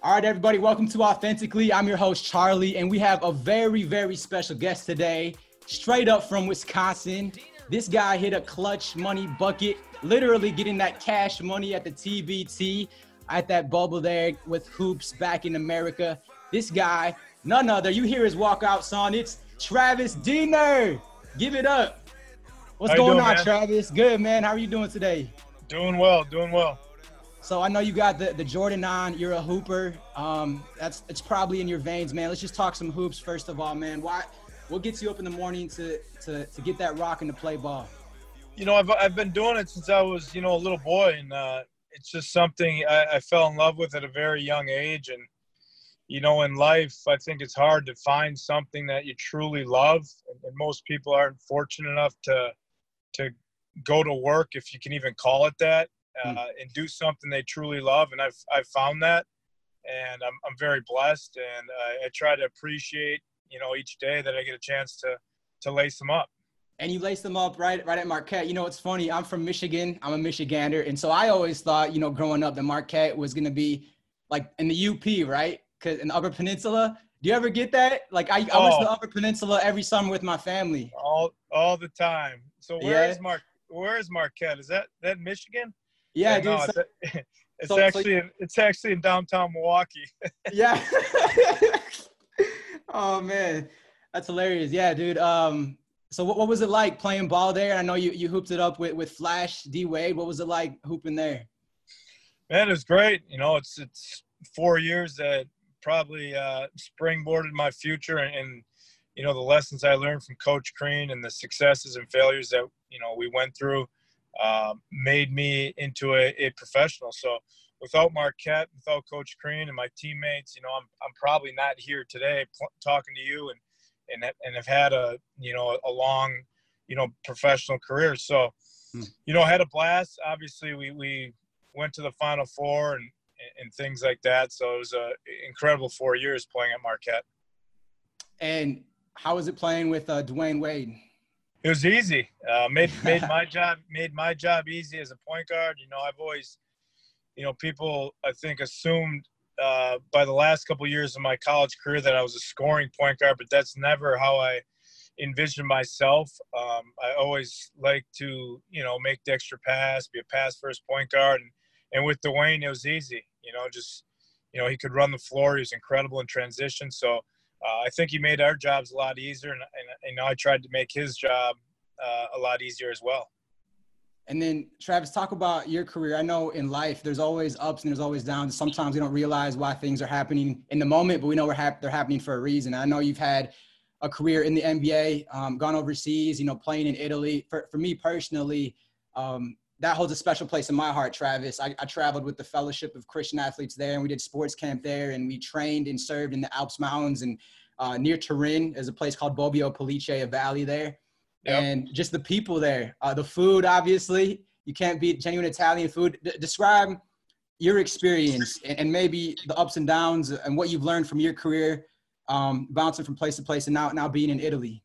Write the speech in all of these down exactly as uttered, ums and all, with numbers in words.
All right, everybody, welcome to Authentically. I'm your host, Charlie, and we have a very, very special guest today, straight up from Wisconsin. This guy hit a clutch money bucket, literally getting that cash money at the T B T, at that bubble there with hoops back in America. This guy, none other, you hear his walkout song, it's Travis Diener. Give it up. What's How you going doing, on, man? Travis? Good, man. How are you doing today? Doing well, doing well. So I know you got the, the Jordan on. You're a hooper. Um, that's it's probably in your veins, man. Let's just talk some hoops first of all, man. Why? What gets you up in the morning to to to get that rock and to play ball? You know, I've I've been doing it since I was, you know, a little boy, and uh, it's just something I, I fell in love with at a very young age. And you know, in life, I think it's hard to find something that you truly love, and, and most people aren't fortunate enough to to go to work, if you can even call it that. Uh, and do something they truly love, and I've I've found that, and I'm I'm very blessed, and uh, I try to appreciate, you know, each day that I get a chance to to lace them up. And you lace them up right right at Marquette. You know, it's funny. I'm from Michigan. I'm a Michigander, and so I always thought, you know, growing up, that Marquette was gonna be like in the U P, right? Cause in the Upper Peninsula. Do you ever get that? Like I, I Oh, went to the Upper Peninsula every summer with my family. all all the time. So where Yeah. is Mar where is Marquette? Is that that Michigan? Yeah, Yeah, dude. no, So, it's, it's so- so- actually in, it's actually in downtown Milwaukee. yeah. Oh man, that's hilarious. Yeah, dude. Um, so what, what was it like playing ball there? I know you you hooped it up with with Flash D Wade. What was it like hooping there? Man, it was great. You know, it's it's four years that probably uh, springboarded my future, and, and you know, the lessons I learned from Coach Crean and the successes and failures that, you know, we went through um, made me into a, a professional. So without Marquette, without Coach Crean and my teammates, you know, I'm I'm probably not here today pl- talking to you and and and have had a you know a long you know professional career. So Hmm. you know, I had a blast. Obviously, we we went to the Final Four and and things like that. So it was a incredible four years playing at Marquette. And how was it playing with uh, Dwayne Wade? It was easy. Uh, made made my job made my job easy as a point guard. You know, I've always, you know, people I think assumed uh, by the last couple of years of my college career that I was a scoring point guard, but that's never how I envisioned myself. Um, I always like to, you know, make the extra pass, be a pass first point guard, and and with Dwayne it was easy. You know, just you know he could run the floor. He was incredible in transition. So. Uh, I think he made our jobs a lot easier, and, and, and I tried to make his job uh, a lot easier as well. And then, Travis, talk about your career. I know in life there's always ups and there's always downs. Sometimes we don't realize why things are happening in the moment, but we know we're hap- they're happening for a reason. I know you've had a career in the N B A, um, gone overseas, you know, playing in Italy. For, for me personally, um, that holds a special place in my heart, Travis. I, I traveled with the Fellowship of Christian Athletes there, and we did sports camp there, and we trained and served in the Alps Mountains and uh, near Turin. There's a place called Bobbio Police, a valley there. Yep. And just the people there, uh, the food, obviously, you can't beat genuine Italian food. D- describe your experience and, and maybe the ups and downs and what you've learned from your career, um, bouncing from place to place and now, now being in Italy.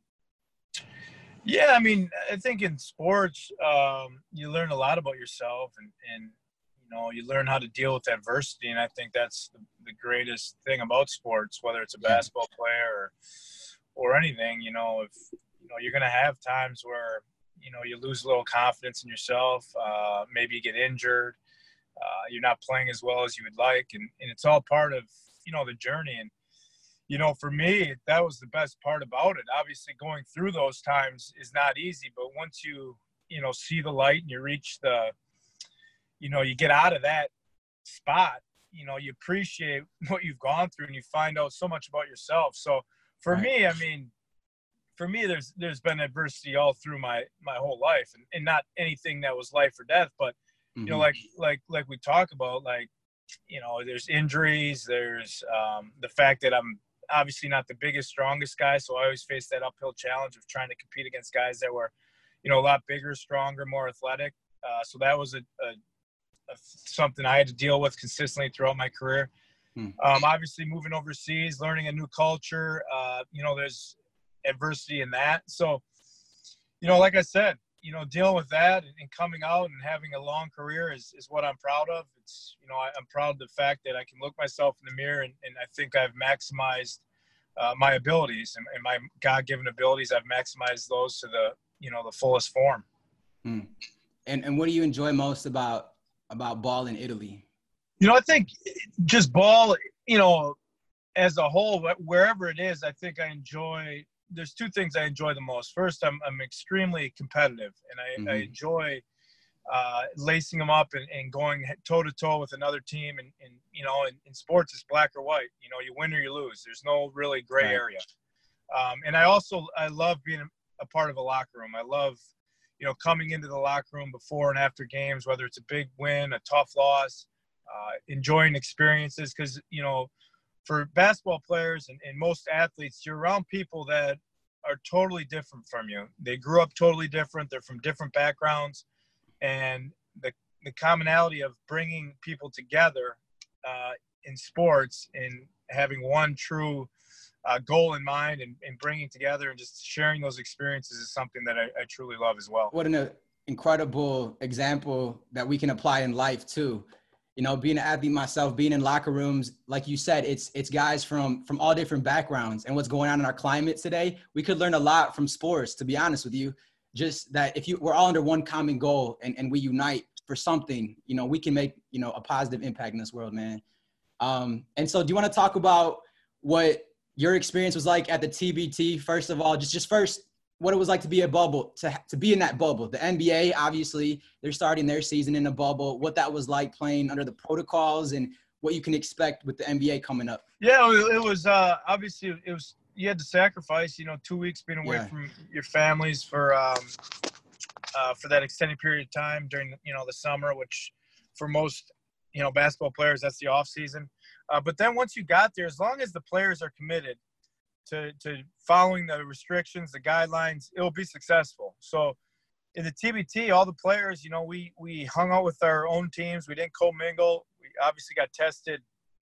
Yeah, I mean, I think in sports, um, you learn a lot about yourself, and, and you know, you learn how to deal with adversity. And I think that's the, the greatest thing about sports, whether it's a Yeah. basketball player or, or anything. You know, if you know, you're going to have times where you know you lose a little confidence in yourself. Uh, maybe you get injured. Uh, you're not playing as well as you would like, and, and it's all part of you know the journey. And you know, for me, that was the best part about it. Obviously, going through those times is not easy, but once you, you know, see the light and you reach the, you know, you get out of that spot, you know, you appreciate what you've gone through and you find out so much about yourself. So for Right. me, I mean, for me, there's there's been adversity all through my my whole life, and, and not anything that was life or death, but Mm-hmm. you know, like like like we talk about, like, you know, there's injuries, there's um, the fact that I'm obviously not the biggest, strongest guy. So I always faced that uphill challenge of trying to compete against guys that were, you know, a lot bigger, stronger, more athletic. Uh, so that was a, a, a something I had to deal with consistently throughout my career. Hmm. Um, obviously moving overseas, learning a new culture, uh, you know, there's adversity in that. So, you know, like I said, you know, dealing with that and, and coming out and having a long career is, is what I'm proud of. It's, you know, I, I'm proud of the fact that I can look myself in the mirror and, and I think I've maximized uh, my abilities and, and my God-given abilities. I've maximized those to the, you know, the fullest form. Hmm. And and what do you enjoy most about about ball in Italy? You know, I think just ball, you know, as a whole, wherever it is, I think I enjoy – there's two things I enjoy the most. First, I'm I'm extremely competitive, and I, Mm-hmm. I enjoy uh, lacing them up and, and going toe-to-toe with another team. And, and you know, in, in sports, it's black or white. You know, you win or you lose. There's no really gray Right. area. Um, and I also – I love being a part of a locker room. I love – you know, coming into the locker room before and after games, whether it's a big win, a tough loss, uh, enjoying experiences. Because, you know, for basketball players and, and most athletes, you're around people that are totally different from you. They grew up totally different. They're from different backgrounds. And the, the commonality of bringing people together uh, in sports and having one true Uh, goal in mind and, and bringing together and just sharing those experiences is something that I, I truly love as well. What an uh, incredible example that we can apply in life too. You know, being an athlete myself, being in locker rooms, like you said, it's it's guys from from all different backgrounds. And what's going on in our climate today, we could learn a lot from sports, to be honest with you. Just that if you we're all under one common goal and, and we unite for something, you know, we can make, you know, a positive impact in this world, man. Um, and so do you want to talk about what your experience was like at the T B T? First of all, just, just first, what it was like to be a bubble, to, to be in that bubble. The N B A, obviously, they're starting their season in a bubble. What that was like playing under the protocols and what you can expect with the N B A coming up. Yeah, it was uh, obviously it was you had to sacrifice, you know, two weeks being away Yeah. from your families for um, uh, for that extended period of time during, you know, the summer, which for most, you know, basketball players, that's the off season. Uh, but then once you got there, as long as the players are committed to, to following the restrictions, the guidelines, it'll be successful. So in the T B T, all the players, you know, we, we hung out with our own teams. We didn't commingle. We obviously got tested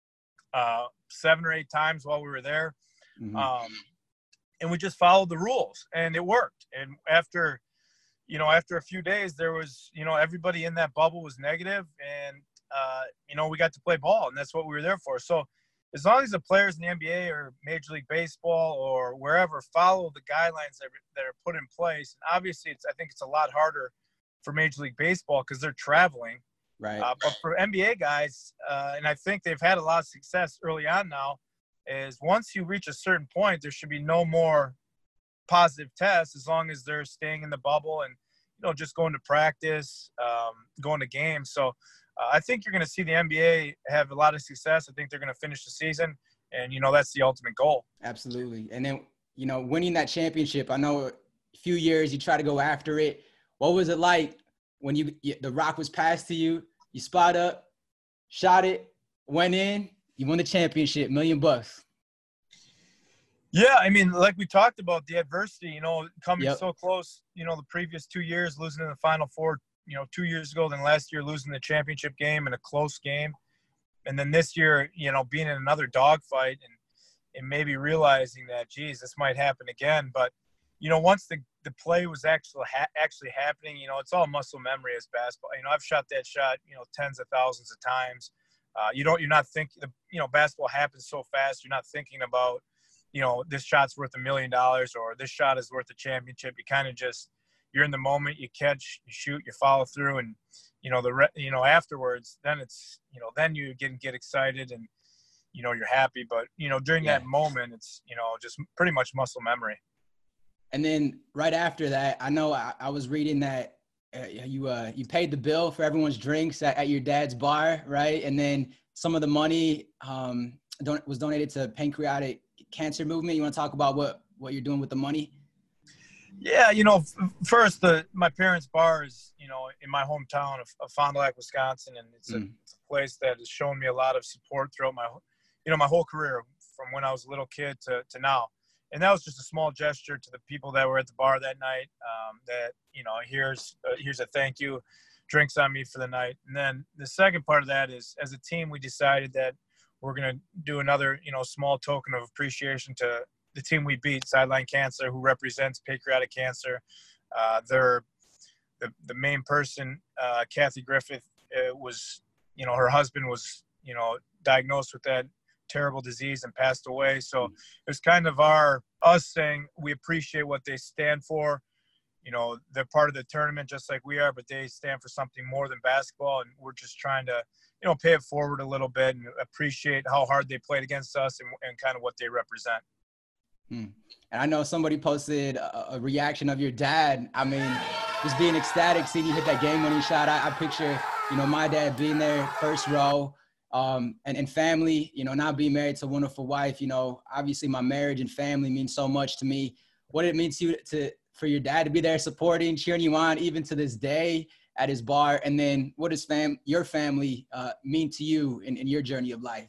uh, seven or eight times while we were there. Mm-hmm. Um, and we just followed the rules and it worked. And after, you know, after a few days, there was, you know, everybody in that bubble was negative and, Uh, you know, we got to play ball, and that's what we were there for. So as long as the players in the N B A or Major League Baseball or wherever follow the guidelines that, that are put in place, and obviously it's, I think it's a lot harder for Major League Baseball because they're traveling. Right. Uh, but for N B A guys, uh, and I think they've had a lot of success early on now, is once you reach a certain point, there should be no more positive tests as long as they're staying in the bubble and, you know, just going to practice, um, going to games. So Uh, I think you're going to see the N B A have a lot of success. I think they're going to finish the season, and, you know, that's the ultimate goal. Absolutely. And then, you know, winning that championship, I know a few years you try to go after it. What was it like when you the rock was passed to you, you spot up, shot it, went in, you won the championship, million bucks? Yeah, I mean, like we talked about, the adversity, you know, coming Yep. so close, you know, the previous two years, losing in the Final Four, you know, two years ago, then last year losing the championship game in a close game. And then this year, you know, being in another dogfight and, and maybe realizing that, geez, this might happen again. But, you know, once the, the play was actually ha- actually happening, you know, it's all muscle memory as basketball. You know, I've shot that shot, you know, tens of thousands of times. Uh, you don't, you're not thinking, you know, basketball happens so fast. You're not thinking about, you know, this shot's worth a million dollars or this shot is worth a championship. You kind of just, you're in the moment, you catch, you shoot, you follow through, and, you know, the, re- you know, afterwards, then it's, you know, then you get, get excited and, you know, you're happy. But, you know, during Yeah. that moment, it's, you know, just pretty much muscle memory. And then right after that, I know I, I was reading that uh, you uh, you paid the bill for everyone's drinks at, at your dad's bar, right? And then some of the money um, don- was donated to pancreatic cancer movement. You want to talk about what, what you're doing with the money? Yeah, you know, f- first, the my parents' bar is, you know, in my hometown of, of Fond du Lac, Wisconsin, and it's a, Mm. it's a place that has shown me a lot of support throughout my, you know, my whole career from when I was a little kid to, to now. And that was just a small gesture to the people that were at the bar that night. Um, that, you know, here's uh, here's a thank you, drinks on me for the night. And then the second part of that is, as a team, we decided that we're gonna do another, you know, small token of appreciation to the team we beat, Sideline Cancer, who represents pancreatic cancer. Uh, they're the, the main person, uh, Kathy Griffith, uh, was, you know, her husband was, you know, diagnosed with that terrible disease and passed away. So it's kind of our, us saying we appreciate what they stand for. You know, they're part of the tournament just like we are, but they stand for something more than basketball. And we're just trying to, you know, pay it forward a little bit and appreciate how hard they played against us and, and kind of what they represent. Hmm. And I know somebody posted a, a reaction of your dad. I mean, just being ecstatic, seeing you hit that game-winning shot. I, I picture, you know, my dad being there first row, um, and, and family, you know, not being married to a wonderful wife. You know, obviously my marriage and family means so much to me. What did it mean to you to, for your dad to be there supporting, cheering you on, even to this day at his bar? And then what does fam your family uh, mean to you in, in your journey of life?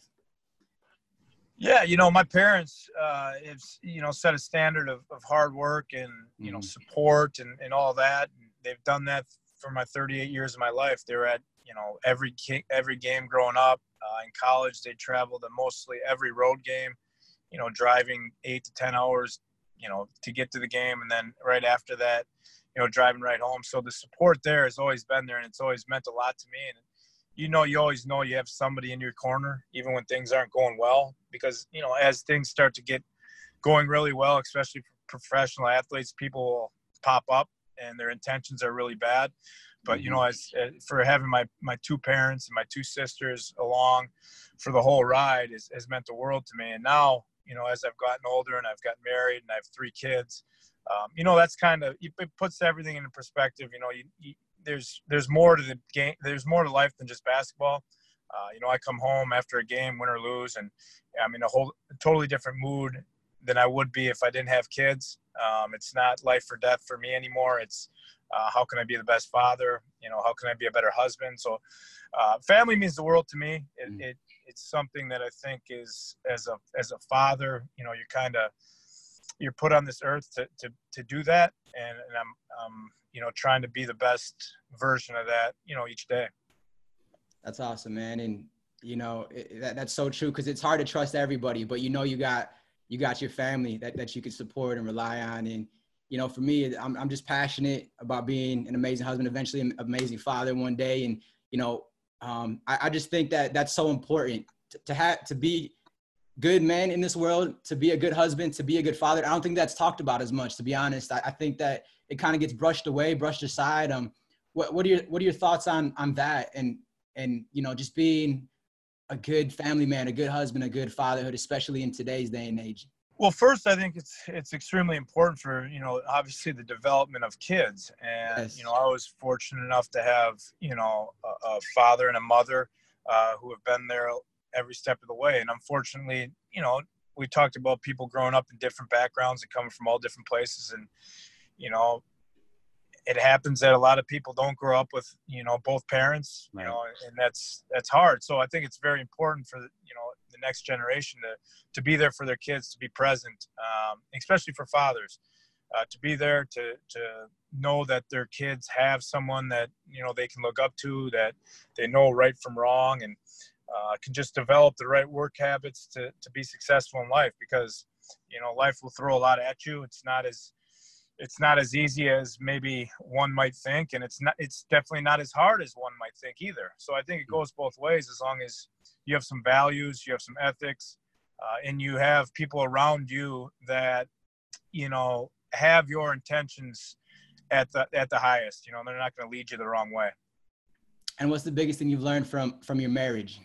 Yeah, you know, my parents, uh, have, you know, set a standard of, of hard work and, you know, support and, and all that. And they've done that for my thirty-eight years of my life. They were at, you know, every, every game growing up. Uh, in college, they traveled to mostly every road game, you know, driving eight to ten hours, you know, to get to the game. And then right after that, you know, driving right home. So the support there has always been there, and it's always meant a lot to me. And, you know, you always know you have somebody in your corner, even when things aren't going well, because, you know, as things start to get going really well, especially for professional athletes, people will pop up and their intentions are really bad. But, you know, as, as for having my, my two parents and my two sisters along for the whole ride is, has meant the world to me. And now, you know, as I've gotten older and I've gotten married and I have three kids, um, you know, that's kind of, it puts everything into perspective. You know, you, you there's there's more to the game. There's more to life than just basketball. Uh, you know, I come home after a game, win or lose, and I'm in a whole a totally different mood than I would be if I didn't have kids. Um, it's not life or death for me anymore. It's uh, how can I be the best father? You know, how can I be a better husband? So, uh, family means the world to me. It, mm. it it's something that I think is as a as a father, you know, you're kind of you're put on this earth to to to do that, and, and I'm um you know, trying to be the best version of that, you know, each day. That's awesome, man. And, you know, it, that, that's so true, because it's hard to trust everybody, but, you know, you got, you got your family that, that you can support and rely on. And, you know, for me, I'm, I'm just passionate about being an amazing husband, eventually an amazing father one day. And, you know, um, I, I just think that that's so important to, to have, to be good men in this world, to be a good husband, to be a good father. I don't think that's talked about as much, to be honest. I, I think that it kind of gets brushed away, brushed aside. Um, what, what are your, what are your thoughts on, on that? And, and, you know, just being a good family man, a good husband, a good fatherhood, especially in today's day and age. Well, first, I think it's, it's extremely important for, you know, obviously the development of kids. And, yes. you know, I was fortunate enough to have, you know, a, a father and a mother uh, who have been there every step of the way. And unfortunately, you know, we talked about people growing up in different backgrounds and coming from all different places. And, you know, it happens that a lot of people don't grow up with, you know, both parents, you right. know, and that's, that's hard. So I think it's very important for, you know, the next generation to, to be there for their kids, to be present, um, especially for fathers, uh, to be there, to, to know that their kids have someone that, you know, they can look up to, that they know right from wrong, and uh, can just develop the right work habits to, to be successful in life, because, you know, life will throw a lot at you. It's not as, it's not as easy as maybe one might think. And it's not, it's definitely not as hard as one might think either. So I think it goes both ways, as long as you have some values, you have some ethics, uh, and you have people around you that, you know, have your intentions at the, at the highest. You know, they're not going to lead you the wrong way. And what's the biggest thing you've learned from, from your marriage?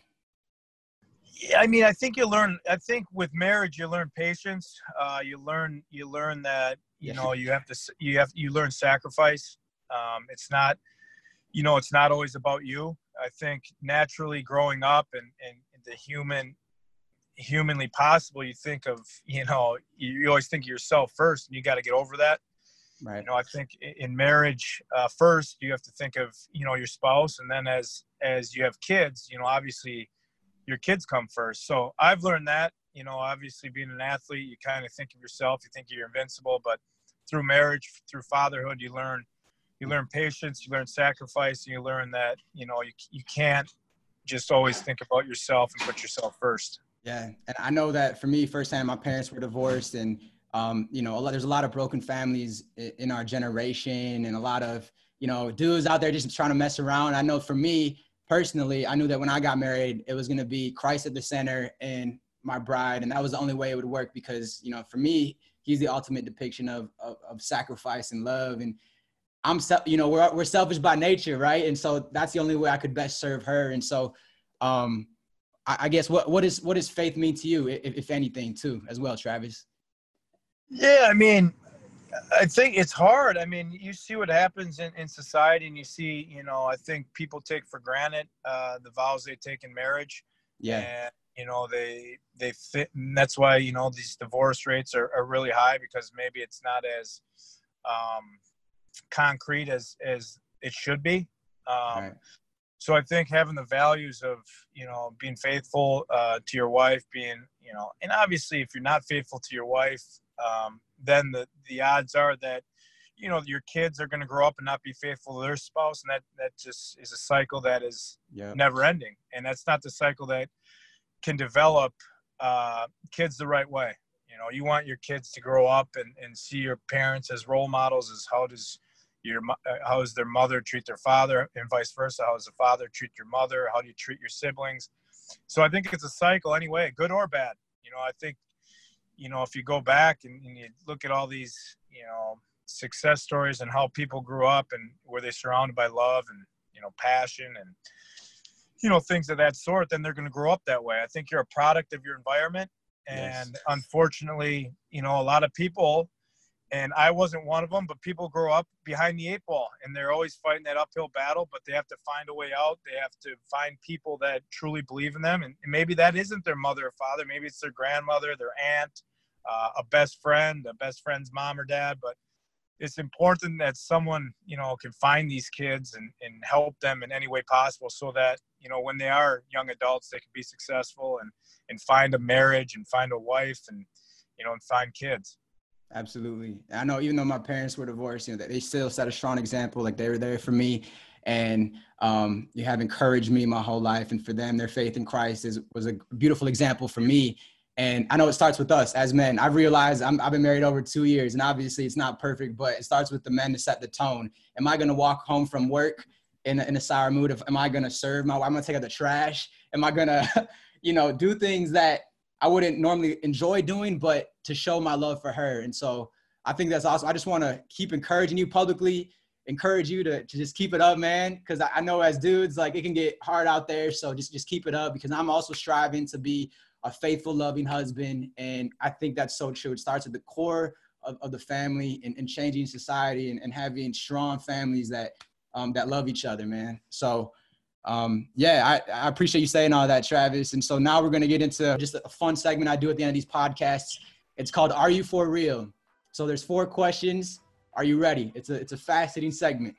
Yeah, I mean, I think you learn, I think with marriage, you learn patience. Uh, you learn, you learn that, you know, you have to, you have, you learn sacrifice. Um, it's not, you know, it's not always about you. I think naturally growing up and, and the human, humanly possible, you think of, you know, you, you always think of yourself first, and you got to get over that. Right. You know, I think in marriage, uh, first you have to think of, you know, your spouse. And then as, as you have kids, you know, obviously your kids come first. So I've learned that, you know, obviously being an athlete, you kind of think of yourself, you think you're invincible, but through marriage, through fatherhood, you learn, you learn patience, you learn sacrifice, and you learn that, you know, you, you can't just always think about yourself and put yourself first. Yeah. And I know that for me firsthand, my parents were divorced, and, um, you know, a lot, there's a lot of broken families in our generation, and a lot of, you know, dudes out there just trying to mess around. I know for me personally, I knew that when I got married, it was going to be Christ at the center and my bride. And that was the only way it would work because, you know, for me, he's the ultimate depiction of, of, of sacrifice and love. And I'm, you know, we're, we're selfish by nature. Right. And so that's the only way I could best serve her. And so, um, I, I guess what, what is, what does faith mean to you, if, if anything too, as well, Travis? Yeah. I mean, I think it's hard. I mean, you see what happens in, in society, and you see, you know, I think people take for granted uh, the vows they take in marriage. Yeah. And, you know, they, they fit. And that's why, you know, these divorce rates are, are really high, because maybe it's not as um, concrete as, as it should be. Um, right. So I think having the values of, you know, being faithful uh, to your wife, being, you know, and obviously if you're not faithful to your wife, um, then the, the odds are that, you know, your kids are going to grow up and not be faithful to their spouse. And that, that just is a cycle that is yep. never ending. And that's not the cycle that can develop uh, kids the right way. You know, you want your kids to grow up and, and see your parents as role models, as how does your, how does their mother treat their father, and vice versa. How does the father treat your mother? How do you treat your siblings? So I think it's a cycle anyway, good or bad. You know, I think, you know, if you go back and, and you look at all these, you know, success stories and how people grew up and were they surrounded by love and, you know, passion and, you know, things of that sort, then they're going to grow up that way. I think you're a product of your environment. And yes. unfortunately, you know, a lot of people, and I wasn't one of them, but people grow up behind the eight ball and they're always fighting that uphill battle, but they have to find a way out. They have to find people that truly believe in them. And maybe that isn't their mother or father. Maybe it's their grandmother, their aunt, uh, a best friend, a best friend's mom or dad. But it's important that someone, you know, can find these kids and, and help them in any way possible so that, you know, when they are young adults, they can be successful and, and find a marriage and find a wife and, you know, and find kids. Absolutely. I know even though my parents were divorced, you know, they still set a strong example. Like they were there for me, and um, you have encouraged me my whole life. And for them, their faith in Christ is, was a beautiful example for me. And I know it starts with us as men. I've realized I'm, I've been married over two years and obviously it's not perfect, but it starts with the men to set the tone. Am I going to walk home from work in a, in a sour mood? Of, am I going to serve my wife? I'm going to take out the trash. Am I going to, you know, do things that I wouldn't normally enjoy doing, but to show my love for her. And so I think that's awesome. I just want to keep encouraging you publicly, encourage you to, to just keep it up, man. Cause I, I know as dudes, like it can get hard out there. So just, just keep it up, because I'm also striving to be a faithful, loving husband. And I think that's so true. It starts at the core of, of the family and, and changing society and, and having strong families that, um, that love each other, man. So Um, yeah, I, I appreciate you saying all that, Travis. And so now we're going to get into just a fun segment I do at the end of these podcasts. It's called Are You For Real? So there's four questions. Are you ready? It's a, it's a fast-hitting segment.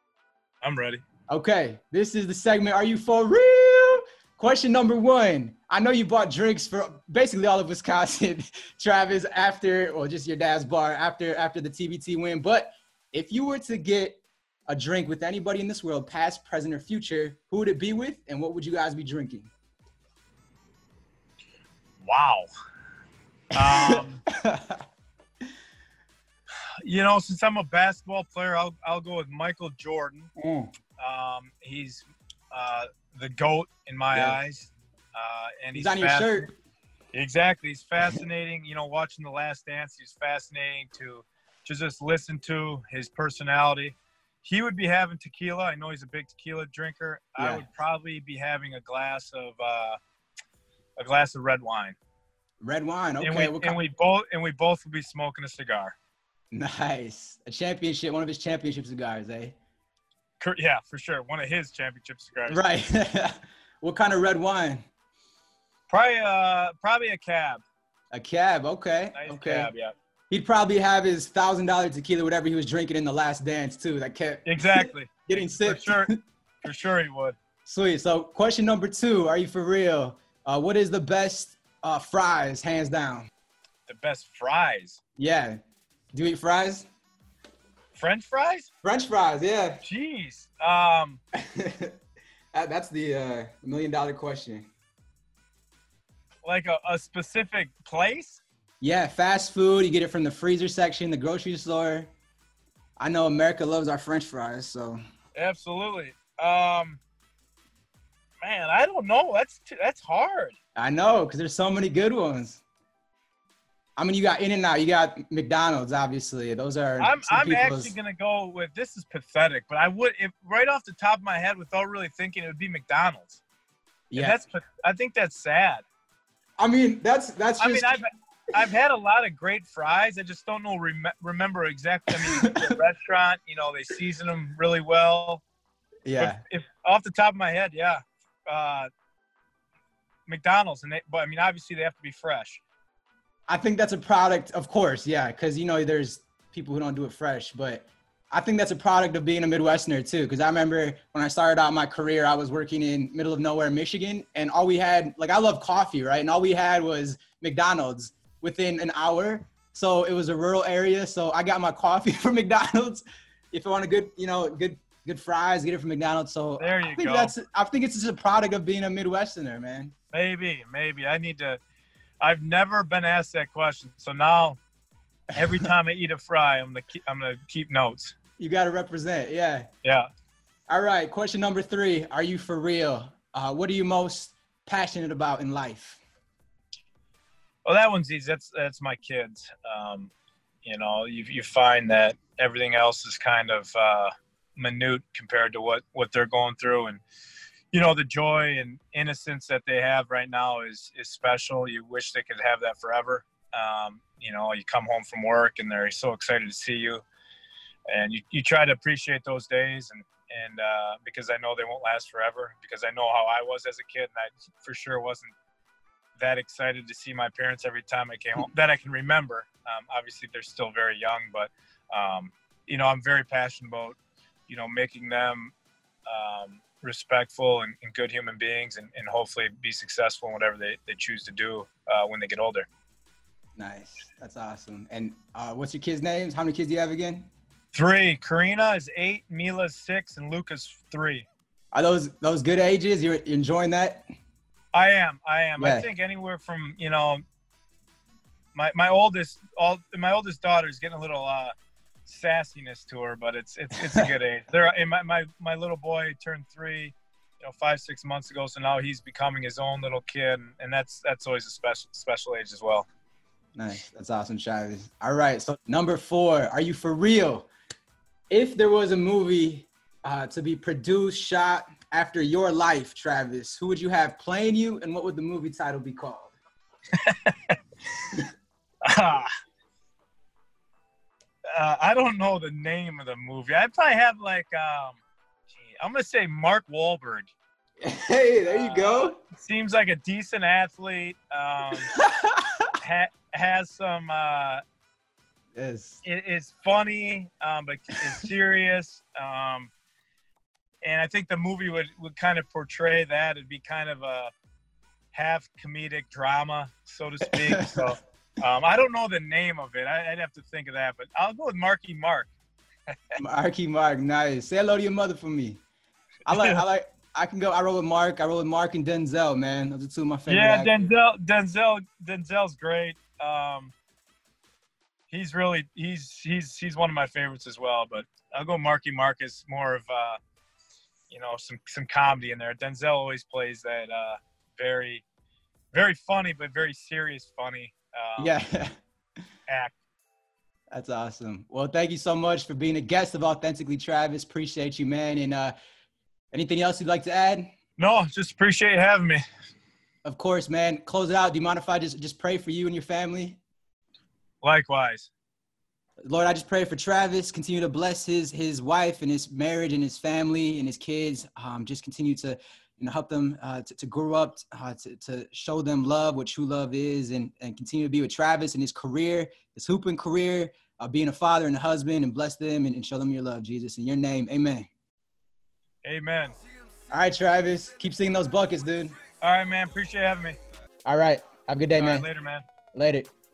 I'm ready. Okay. This is the segment. Are you for real? Question number one. I know you bought drinks for basically all of Wisconsin, Travis, after, or just your dad's bar after, after the T B T win. But if you were to get a drink with anybody in this world, past, present, or future, who would it be with, and what would you guys be drinking? Wow. Um, you know, since I'm a basketball player, I'll I'll go with Michael Jordan. Mm. Um, he's uh, the GOAT in my yeah. eyes, uh, and he's, he's on your shirt. Exactly, he's fascinating. You know, watching The Last Dance, he's fascinating to to just listen to his personality. He would be having tequila. I know he's a big tequila drinker. Yeah. I would probably be having a glass of uh, a glass of red wine. Red wine, okay. And we, and we both and we both would be smoking a cigar. Nice, a championship, one of his championship cigars, eh? Yeah, for sure, one of his championship cigars. Right. What kind of red wine? Probably, uh, probably a cab. A cab, okay. Nice okay. cab, yeah. He'd probably have his thousand dollar tequila, whatever he was drinking in The Last Dance, too. That kept exactly getting sick. For sure, for sure he would. Sweet. So, question number two: are you for real? Uh, what is the best uh, fries, hands down? The best fries? Yeah. Do you eat fries? French fries? French fries, yeah. Jeez. Um, that, that's the uh, million dollar question. Like a, a specific place? Yeah, fast food. You get it from the freezer section, the grocery store. I know America loves our French fries, so. Absolutely. Um, man, I don't know. That's that's hard. I know, because there's so many good ones. I mean, you got In-N-Out, you got McDonald's, obviously. Those are. I'm I'm people's... actually gonna go with, this is pathetic, but I would, if right off the top of my head, without really thinking, it would be McDonald's. Yeah, and that's. I think that's sad. I mean, that's that's. Just... I mean, I've I've had a lot of great fries. I just don't know rem- remember exactly. I mean, the restaurant, you know, they season them really well. Yeah. If, if off the top of my head, yeah, uh, McDonald's, and they, but I mean, obviously they have to be fresh. I think that's a product, of course, yeah, because, you know, there's people who don't do it fresh, but I think that's a product of being a Midwesterner, too, because I remember when I started out my career, I was working in middle of nowhere, Michigan, and all we had, like, I love coffee, right, and all we had was McDonald's within an hour, so it was a rural area, so I got my coffee from McDonald's. If I want a good, you know, good good fries, get it from McDonald's, so there you I think go. that's, I think it's just a product of being a Midwesterner, man. Maybe, maybe. I need to. I've never been asked that question, so now every time I eat a fry, I'm gonna keep, I'm gonna keep notes. You got to represent, yeah. Yeah. All right, question number three: are you for real? Uh, what are you most passionate about in life? Well, that one's easy. That's that's my kids. Um, you know, you you find that everything else is kind of uh, minute compared to what what they're going through, and you know, the joy and innocence that they have right now is is special. You wish they could have that forever. Um, you know, you come home from work and they're so excited to see you, and you, you try to appreciate those days, and and uh, because I know they won't last forever, because I know how I was as a kid, and I for sure wasn't that excited to see my parents every time I came home that I can remember. Um, obviously, they're still very young, but um, you know, I'm very passionate about, you know, making them um, respectful and, and good human beings, and, and hopefully be successful in whatever they, they choose to do uh, when they get older. Nice. That's awesome. And uh, what's your kids' names? How many kids do you have again? Three. Karina is eight, Mila's six, and Luca's three. Are those those good ages? You're enjoying that? I am. I am. Yeah. I think anywhere from, you know, my my oldest all my oldest daughter is getting a little uh, sassiness to her, but it's it's it's a good age. There, and my, my my little boy turned three, you know, five six months ago, so now he's becoming his own little kid, and, and that's that's always a special special age as well. Nice. That's awesome, Travis. All right. So number four, are you for real? If there was a movie uh, to be produced, shot after your life, Travis, who would you have playing you, and what would the movie title be called? uh, uh, I don't know the name of the movie. I'd probably have like, um, gee, I'm going to say Mark Wahlberg. Hey, there you uh, go. Seems like a decent athlete. Um, ha- has some uh yes it, it's funny, um but it's serious, um and I think the movie would would kind of portray that. It'd be kind of a half comedic drama, so to speak. So um I don't know the name of it. I, I'd have to think of that, but I'll go with Marky Mark. Marky Mark. Nice. Say hello to your mother for me. I like I like I can go. I roll with Mark. I roll with Mark and Denzel, man. Those are two of my favorite. Yeah, actors. Denzel. Denzel. Denzel's great. Um, he's really he's he's he's one of my favorites as well. But I'll go Marky Mark is more of uh, you know, some some comedy in there. Denzel always plays that uh, very very funny but very serious funny. Um, yeah. act. That's awesome. Well, thank you so much for being a guest of Authentically Travis. Appreciate you, man. And uh, anything else you'd like to add? No, just appreciate you having me. Of course, man. Close it out. Do you mind if I just, just pray for you and your family? Likewise. Lord, I just pray for Travis. Continue to bless his his wife and his marriage and his family and his kids. Um, just continue to you know, help them uh, to, to grow up, uh, to, to show them love, what true love is, and, and continue to be with Travis in his career, his hooping career, uh, being a father and a husband, and bless them and, and show them your love, Jesus. In your name, amen. Amen. All right, Travis. Keep seeing those buckets, dude. All right, man. Appreciate having me. All right. Have a good day, All man. Right, later, man. Later.